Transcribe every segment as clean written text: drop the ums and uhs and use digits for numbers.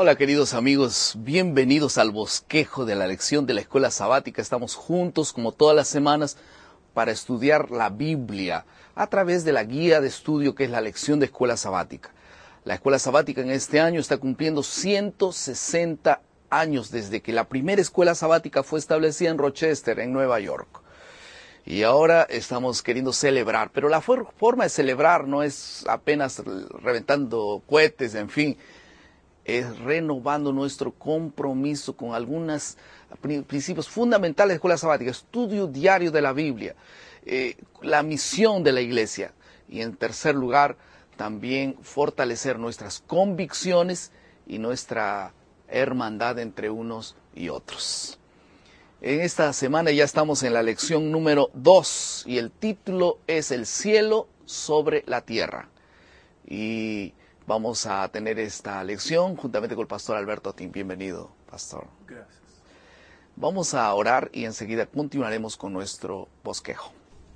Hola queridos amigos, bienvenidos al bosquejo de la lección de la escuela sabática. Estamos juntos como todas las semanas para estudiar la Biblia a través de la guía de estudio que es la lección de escuela sabática. La escuela sabática en este año está cumpliendo 160 años desde que la primera escuela sabática fue establecida en Rochester, en Nueva York. Y ahora estamos queriendo celebrar, pero la forma de celebrar no es apenas reventando cohetes, en fin, es renovando nuestro compromiso con algunos principios fundamentales de la escuela sabática, estudio diario de la Biblia, la misión de la iglesia y en tercer lugar también fortalecer nuestras convicciones y nuestra hermandad entre unos y otros. En esta semana ya estamos en la lección número 2 y el título es El cielo sobre la tierra. Y vamos a tener esta lección juntamente con el pastor Alberto Atín. Bienvenido, pastor. Gracias. Vamos a orar y enseguida continuaremos con nuestro bosquejo.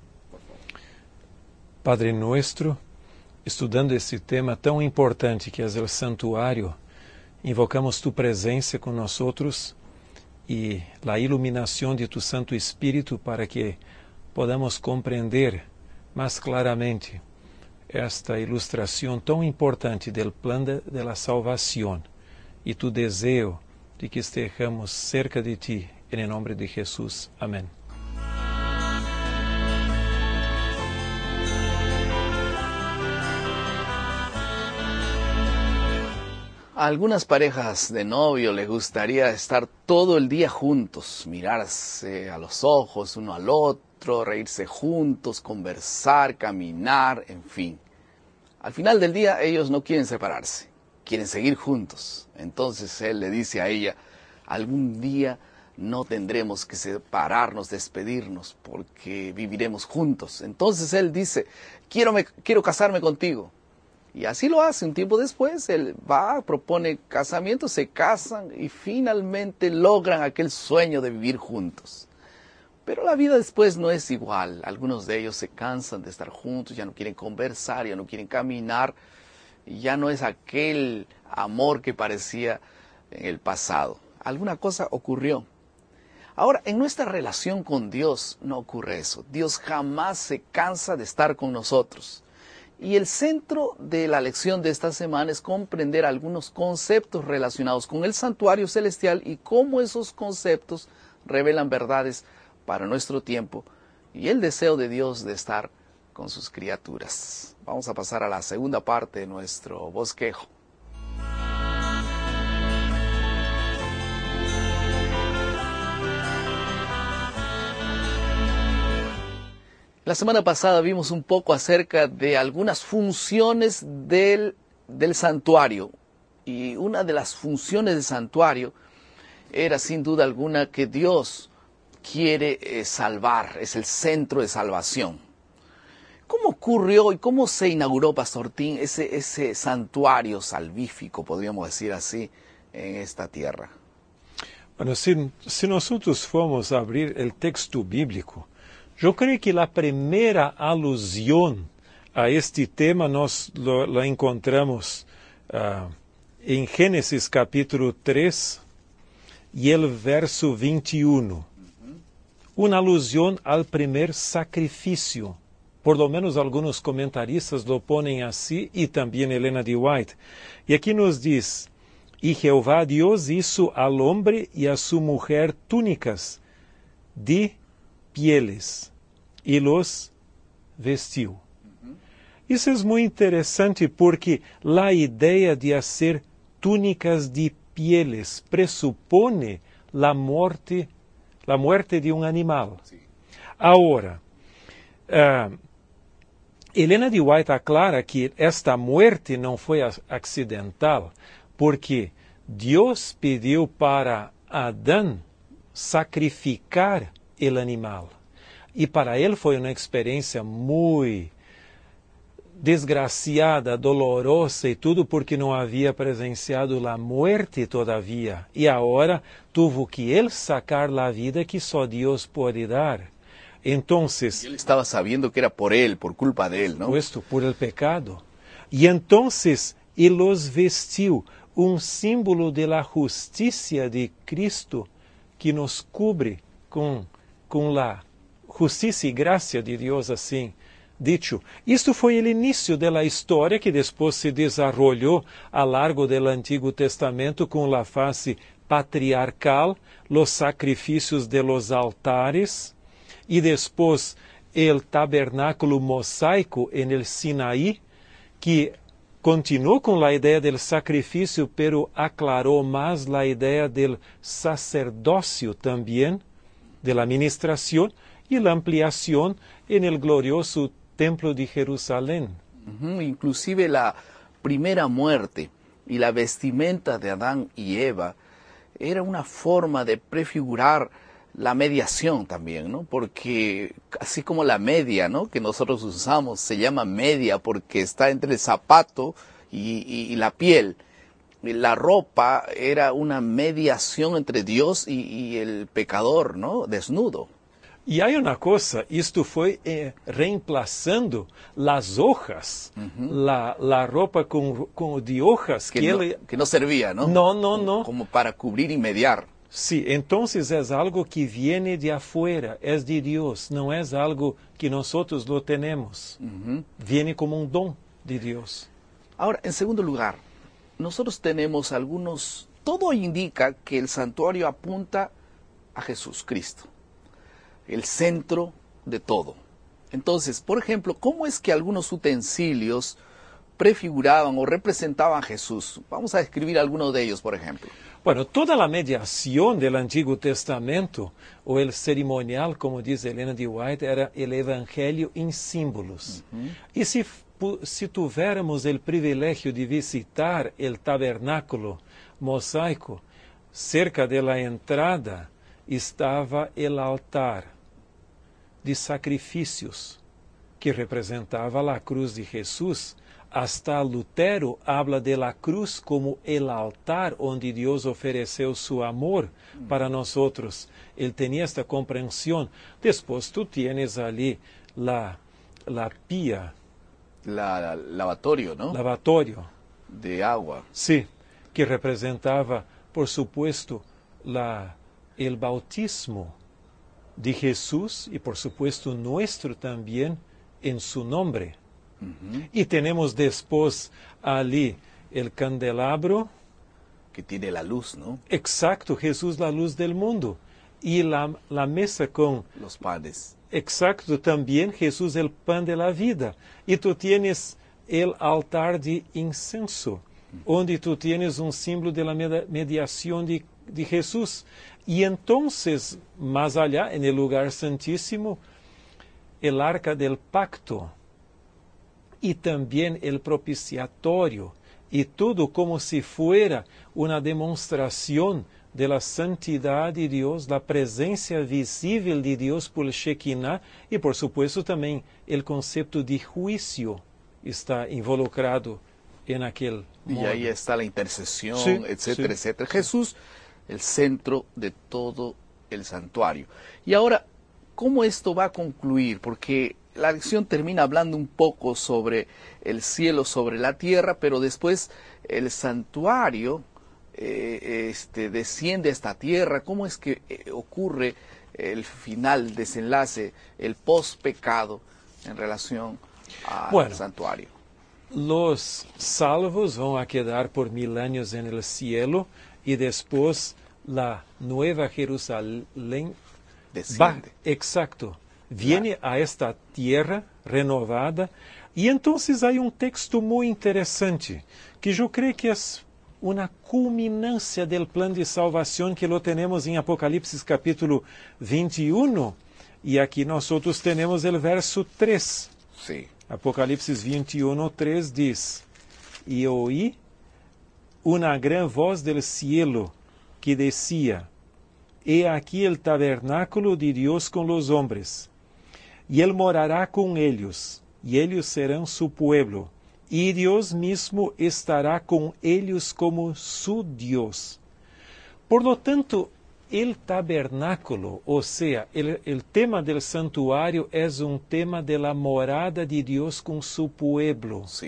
Padre nuestro, estudando este tema tão importante que é o santuário, invocamos tu presença com nós outros e a iluminação de tu Santo Espírito para que podamos compreender mais claramente esta ilustração tão importante do plano de la salvação e tu desejo de que estejamos cerca de ti, em nome de Jesus. Amém. A algunas parejas de novio les gustaría estar todo el día juntos, mirarse a los ojos uno al otro, reírse juntos, conversar, caminar, en fin. Al final del día ellos no quieren separarse, quieren seguir juntos. Entonces él le dice a ella, algún día no tendremos que separarnos, despedirnos, porque viviremos juntos. Entonces él dice, quiero casarme contigo. Y así lo hace. Un tiempo después, él va, propone casamiento, se casan y finalmente logran aquel sueño de vivir juntos. Pero la vida después no es igual. Algunos de ellos se cansan de estar juntos, ya no quieren conversar, ya no quieren caminar. Ya no es aquel amor que parecía en el pasado. Alguna cosa ocurrió. Ahora, en nuestra relación con Dios no ocurre eso. Dios jamás se cansa de estar con nosotros. Y el centro de la lección de esta semana es comprender algunos conceptos relacionados con el santuario celestial y cómo esos conceptos revelan verdades para nuestro tiempo y el deseo de Dios de estar con sus criaturas. Vamos a pasar a la segunda parte de nuestro bosquejo. La semana pasada vimos un poco acerca de algunas funciones del santuario. Y una de las funciones del santuario era sin duda alguna que Dios quiere salvar, es el centro de salvación. ¿Cómo ocurrió y cómo se inauguró, Pastor Tim, ese santuario salvífico, podríamos decir así, en esta tierra? Bueno, si nosotros formos a abrir el texto bíblico, yo creo que la primera alusión a este tema nós lo encontramos en Génesis capítulo 3 y el verso 21. Una alusión al primer sacrificio. Por lo menos algunos comentaristas lo ponen así y también Elena de White. Y aquí nos dice, y Jehová Dios hizo al hombre y a su mujer túnicas de pieles y los vestiu. Isso é muito interessante porque a ideia de hacer túnicas de pieles pressupone a muerte de um animal. Sí. Agora, Elena de White aclara que esta muerte não foi acidental porque Deus pediu para Adão sacrificar o animal. E para ele foi uma experiência muito desgraciada, dolorosa e tudo porque não havia presenciado a morte todavia. E agora tuvo que ele sacar a vida que só Deus pode dar. Então, ele estava sabendo que era por ele, por culpa de ele, não? Puesto por el pecado. E então ele os vestiu. un símbolo de la justicia de Cristo que nos cubre con la justicia y gracia de Dios, assim dicho. Isto foi o início da história que depois se desarrollou ao largo do Antigo Testamento com a fase patriarcal, os sacrifícios de los altares e depois o tabernáculo mosaico en el Sinaí, que continuou com a ideia do sacrifício, pero aclarou mais a ideia do sacerdócio também, de la administración y la ampliación en el glorioso Templo de Jerusalén. Inclusive la primera muerte y la vestimenta de Adán y Eva era una forma de prefigurar la mediación también, ¿no? Porque así como la media, ¿no?, que nosotros usamos, se llama media porque está entre el zapato y la piel. La ropa era una mediación entre Dios y el pecador, ¿no?, desnudo. E há uma coisa, isto foi reemplazando as hojas, a roupa de hojas que não servia, ¿no? Não. Como para cubrir e mediar. Sí, entonces es algo que viene de afuera, es de Dios, no es algo que nosotros lo tenemos. Viene como un don de Dios. Ahora, en segundo lugar, nosotros tenemos todo indica que el santuario apunta a Jesucristo, el centro de todo. Entonces, por ejemplo, ¿cómo es que algunos utensilios prefiguraban o representaban a Jesús? Vamos a describir algunos de ellos, por ejemplo. Bueno, toda la mediación del Antiguo Testamento, o el ceremonial, como dice Elena de White, era el Evangelio en símbolos. Y si tuviéramos el privilegio de visitar el tabernáculo mosaico, cerca de la entrada estaba el altar de sacrificios, que representaba la cruz de Jesús. Hasta Lutero habla de la cruz como el altar onde Dios ofereceu su amor para nosotros. Él tenía esta comprensión. Después tú tienes allí la pía. Lavatorio, ¿no? Lavatorio. De agua. Sí, que representaba, por supuesto, el bautismo de Jesús y, por supuesto, nuestro también en su nombre. Y tenemos después allí el candelabro. Que tiene la luz, ¿no? Exacto, Jesús la luz del mundo. Y la mesa con... los panes. Exacto, también Jesús el pan de la vida. Y tú tienes el altar de incenso, donde tú tienes un símbolo de la mediación de Jesús. Y entonces, más allá, en el lugar santísimo, el arca del pacto. Y también el propiciatorio, y todo como si fuera una demostración de la santidad de Dios, la presencia visible de Dios por el Shekinah, y por supuesto también el concepto de juicio está involucrado en aquel modo. Y ahí está la intercesión, sí, etcétera, sí. etcétera. Jesús, el centro de todo el santuario. Y ahora, ¿cómo esto va a concluir? Porque la lección termina hablando un poco sobre el cielo, sobre la tierra, pero después el santuario desciende a esta tierra. ¿Cómo es que ocurre el final, desenlace, el post-pecado en relación al santuario? Los salvos van a quedar por 1000 años en el cielo y después la nueva Jerusalén desciende. Exacto. Viene a esta tierra renovada y entonces hay un texto muy interesante que yo creo que es una culminancia del plan de salvación que lo tenemos en Apocalipsis capítulo 21 y aquí nosotros tenemos el verso 3. Sí. Apocalipsis 21, 3 dice: y oí una gran voz del cielo que decía: he aquí el tabernáculo de Dios con los hombres, y Él morará con ellos, y ellos serán su pueblo, y Dios mismo estará con ellos como su Dios. Por lo tanto, el tabernáculo, o sea, el tema del santuario es un tema de la morada de Dios con su pueblo. Sí.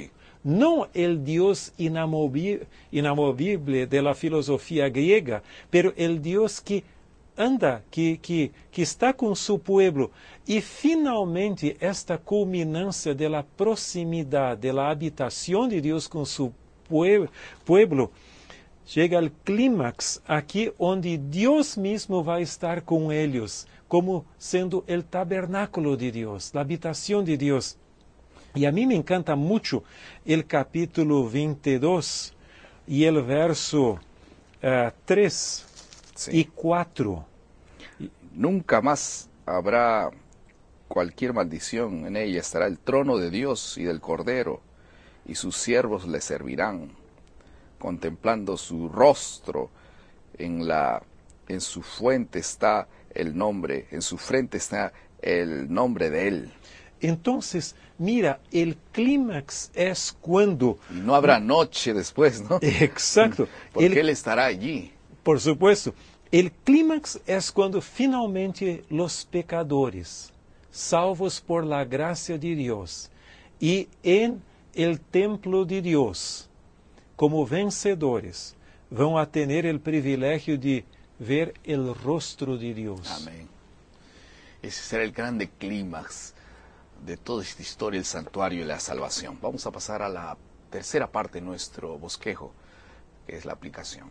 no el Dios inamovible de la filosofía griega, pero el Dios que anda, que está con su pueblo. Y finalmente esta culminancia de la proximidad, de la habitación de Dios con su pueblo, llega al clímax aquí donde Dios mismo va a estar con ellos, como siendo el tabernáculo de Dios, la habitación de Dios. Y a mí me encanta mucho el capítulo 22 y el verso 3 y 4. Nunca más habrá cualquier maldición, en ella estará el trono de Dios y del Cordero, y sus siervos le servirán, contemplando su rostro, en su fuente está el nombre, en su frente está el nombre de él. Entonces, mira, el clímax es cuando... Y no habrá noche después, ¿no? Exacto. Porque él estará allí. Por supuesto. El clímax es cuando finalmente los pecadores, salvos por la gracia de Dios, y en el templo de Dios, como vencedores, van a tener el privilegio de ver el rostro de Dios. Amén. Ese será el grande clímax de toda esta historia, el santuario y la salvación. Vamos a pasar a la tercera parte de nuestro bosquejo, que es la aplicación.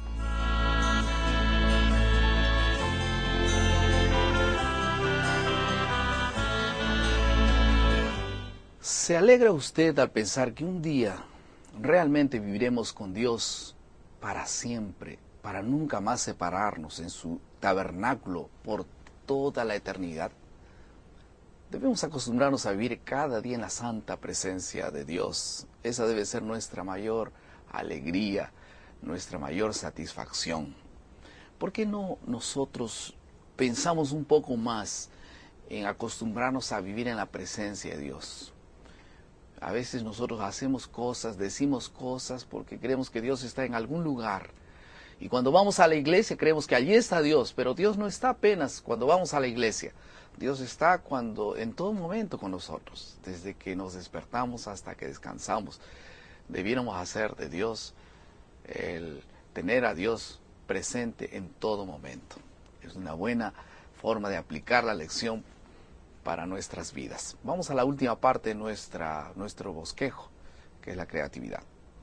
¿Se alegra usted al pensar que un día realmente viviremos con Dios para siempre, para nunca más separarnos en su tabernáculo por toda la eternidad? Debemos acostumbrarnos a vivir cada día en la santa presencia de Dios. Esa debe ser nuestra mayor alegría, nuestra mayor satisfacción. ¿Por qué no nosotros pensamos un poco más en acostumbrarnos a vivir en la presencia de Dios? A veces nosotros hacemos cosas, decimos cosas porque creemos que Dios está en algún lugar. Y cuando vamos a la iglesia creemos que allí está Dios, pero Dios no está apenas cuando vamos a la iglesia. Dios está en todo momento con nosotros, desde que nos despertamos hasta que descansamos. Debiéramos hacer de Dios, tener a Dios presente en todo momento. Es una buena forma de aplicar la lección para nuestras vidas. Vamos a la última parte de nuestro bosquejo, que es la creatividad.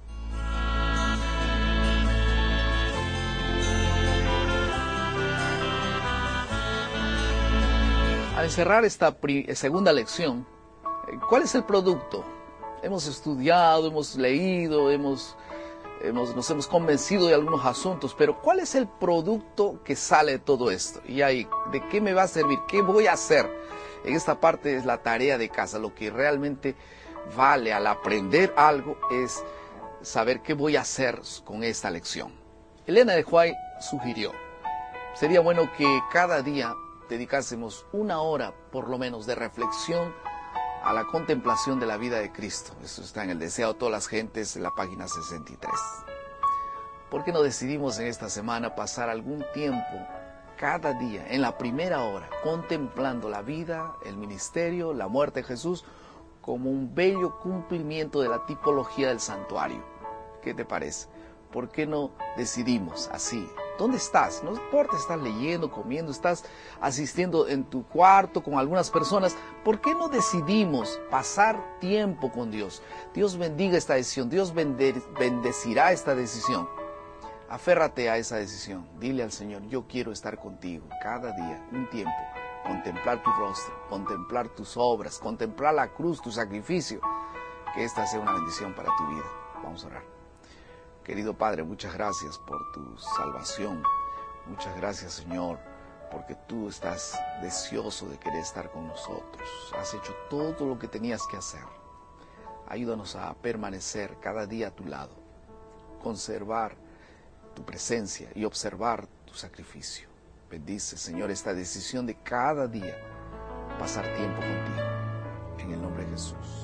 Al cerrar esta segunda lección, ¿cuál es el producto? Hemos estudiado, hemos leído, nos hemos convencido de algunos asuntos, pero ¿cuál es el producto que sale de todo esto? Y ahí, ¿de qué me va a servir? ¿Qué voy a hacer? En esta parte es la tarea de casa. Lo que realmente vale al aprender algo es saber qué voy a hacer con esta lección. Elena de White sugirió, sería bueno que cada día dedicásemos una hora por lo menos de reflexión a la contemplación de la vida de Cristo. Eso está en el Deseo de todas las gentes, en la página 63. ¿Por qué no decidimos en esta semana pasar algún tiempo cada día, en la primera hora, contemplando la vida, el ministerio, la muerte de Jesús, como un bello cumplimiento de la tipología del santuario? ¿Qué te parece? ¿Por qué no decidimos así? ¿Dónde estás? No importa, estás leyendo, comiendo, estás asistiendo en tu cuarto con algunas personas. ¿Por qué no decidimos pasar tiempo con Dios? Dios bendiga esta decisión, Dios bendecirá esta decisión. Aférrate a esa decisión. Dile al Señor, yo quiero estar contigo cada día, un tiempo. Contemplar tu rostro, contemplar tus obras, contemplar la cruz, tu sacrificio. Que esta sea una bendición para tu vida. Vamos a orar. Querido Padre, muchas gracias por tu salvación. Muchas gracias, Señor, porque tú estás deseoso de querer estar con nosotros. Has hecho todo lo que tenías que hacer. Ayúdanos a permanecer cada día a tu lado, conservar tu presencia y observar tu sacrificio. Bendice, Señor, esta decisión de cada día pasar tiempo contigo. En el nombre de Jesús.